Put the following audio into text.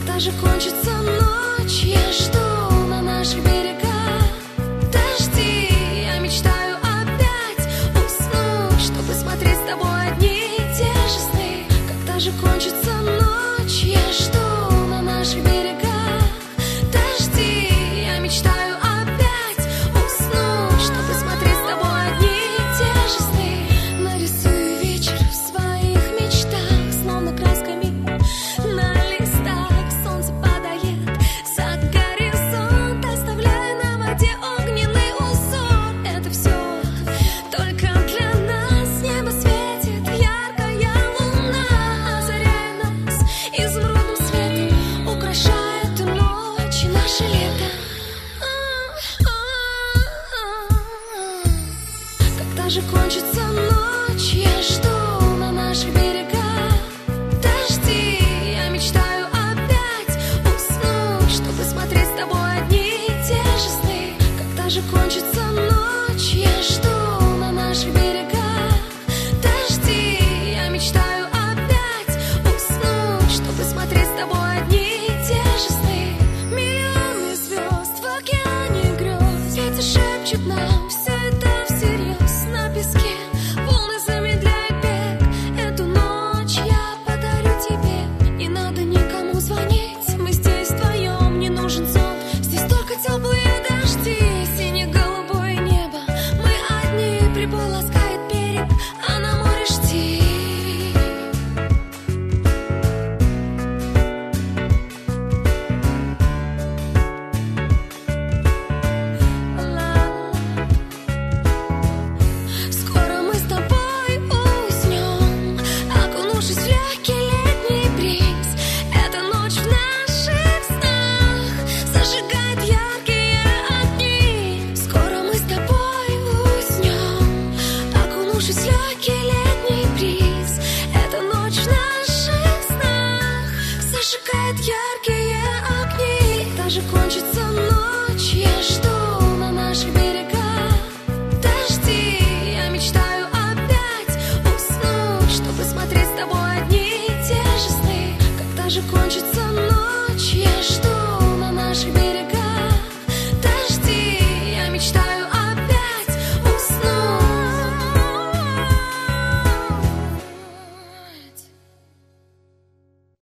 Когда же кончится ночь, я жду на наших берегах дожди. Я мечтаю опять уснуть, чтобы смотреть с тобой одни и те же сны. Когда же кончится ночь, я жду на наших берегах дожди. Я мечтаю опять уснуть, чтобы смотреть с тобой одни и те же сны. Нарисую вечер в своих мечтах, словно красками на листах. Солнце падает за горизонт, оставляя на воде огненный узор. Это все только для нас. Небо светит яркая луна, озаряя нас изумрудным светом, украшает ночь и наше лето. Когда же кончится ночь, я жду на наших берегах дожди. Я мечтаю опять уснуть, чтобы смотреть с тобой одни и те же сны. Когда же кончится ночь, я жду на наших берегах дожди. Я мечтаю опять уснуть, чтобы смотреть с тобой одни и те же сны. Миллионы звезд в океане грез, ветер шепчет нам все это всерьез. На песке волны замедляют бег, эту ночь я подарю тебе. Не надо никому звонить, мы здесь вдвоем, не нужен сон. Здесь только теплые дожди, сине-голубое небо. Мы одни, прибой ласкает берег, а на море штиль. Скоро мы с тобой уснем, окунувшись в легкий летний бриз. Эта ночь в наших снах зажигает яркие огни. Скоро мы с тобой уснем, окунувшись в легкий летний бриз. Эта ночь в наших снах зажигает яркие огни. Когда же кончится ночь, я жду на наших берегах дожди. Я мечтаю опять уснуть, чтобы смотреть с тобой одни и те же сны. Когда же кончится ночь, я